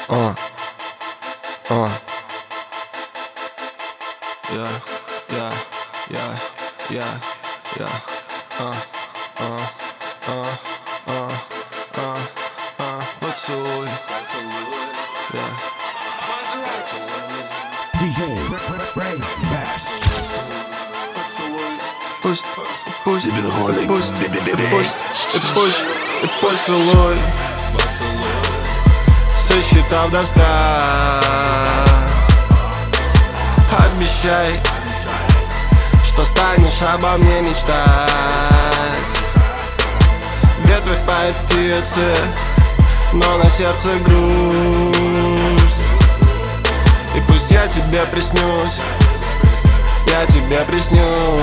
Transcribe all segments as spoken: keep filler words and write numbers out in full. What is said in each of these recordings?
Uh, uh. Yeah, yeah, yeah, yeah, yeah. Uh, uh, uh, uh, uh, uh. Поцелуй. Yeah. ди джей Brain Bash. Пусть, пусть, пусть, пусть, и пусть, и поцелуй. Сосчитав до ста, обещай, что станешь обо мне мечтать. В ветвях поют птицы, но на сердце грусть. И пусть я тебе приснюсь, я тебе приснюсь.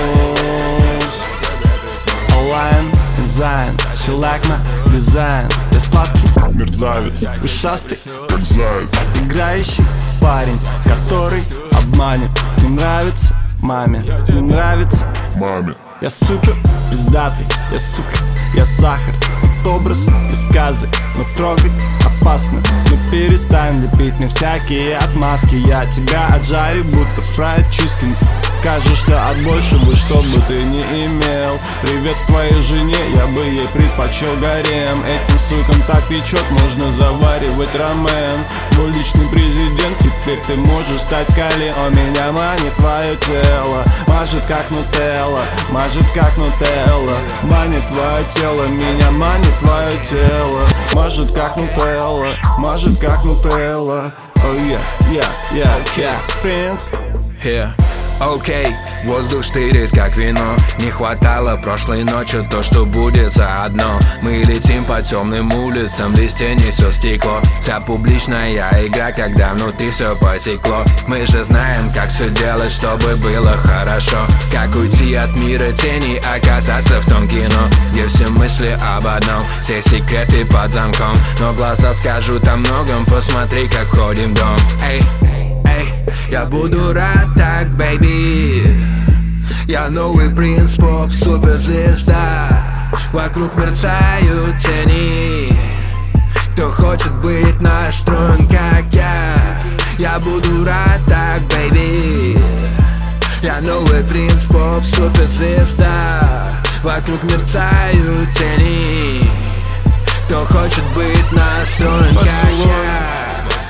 Онлайн дизайн, she like my design. Я сладкий мерзавец, ушастый, как заяц, играющий парень, который обманет. Не нравится маме, не нравится маме. я супер пиздатый, я сука, я сахар. Вот образ из сказок, но трогать опасно. Ну перестань лепить мне всякие отмазки. Я тебя отжарю, будто фрайд чизки. Кажешься от большего, что бы ты не имел. Привет твоей жене, я бы ей предпочел гарем. Этим сукам так печет, можно заваривать рамен. Мой личный президент, теперь ты можешь стать скале. Он меня манит твое тело, мажет как нутелла, мажет как нутелла. Манит твое тело, меня манит твое тело. Мажет как нутелла, мажет как нутелла. Oh yeah, yeah, yeah, yeah. Принц, yeah. Окей, okay. Воздух штырит как вино. Не хватало прошлой ночью то, что будет заодно. Мы летим по темным улицам, листья несет стекло. Вся публичная игра, когда внутри все потекло. Мы же знаем, как все делать, чтобы было хорошо. Как уйти от мира теней, оказаться в том кино, где все мысли об одном, все секреты под замком. Но глаза скажут о многом, посмотри, как ходим в дом. Эй, эй, я буду рад так, бэйби. Я новый принц, поп, суперзвезда. Вокруг мерцают тени. Кто хочет быть настроен, как я? Я буду рад так, бэйби. Я новый принц, поп, суперзвезда. Вокруг мерцают тени. Кто хочет быть настроен, как я?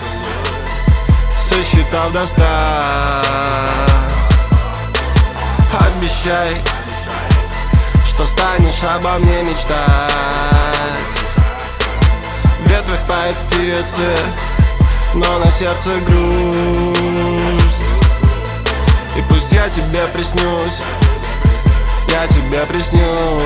Сосчитав до ста, обещай, что станешь обо мне мечтать. В ветвях поют птицы, но на сердце грусть. И пусть я тебе приснюсь, я тебе приснюсь.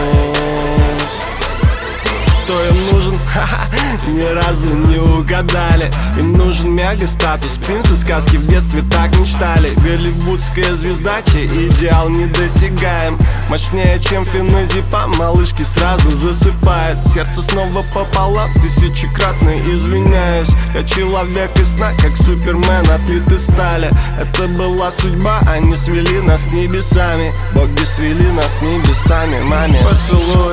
Кто им нужен? Ха-ха, ни разу не угадали. Им нужен мега-статус, принцы сказки в детстве так мечтали. Голливудская звезда, чей идеал недосягаем. Мощнее, чем феназепам, малышки сразу засыпают. Сердце снова пополам, тысячекратно извиняюсь. Я человек из сна, как Супермен, отлит из стали. Это была судьба, они свели нас с небесами. Боги свели нас с небесами, маме. Поцелуй,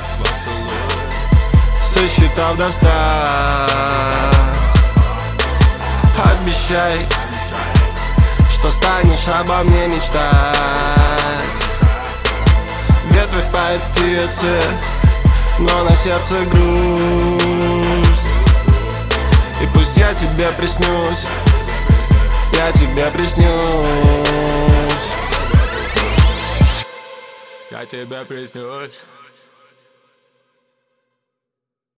сосчитав до ста, обещай, что станешь обо мне мечтать. В ветвях поют птицы, но на сердце грусть. И пусть я тебе приснюсь, я тебе приснюсь. Я тебе приснюсь.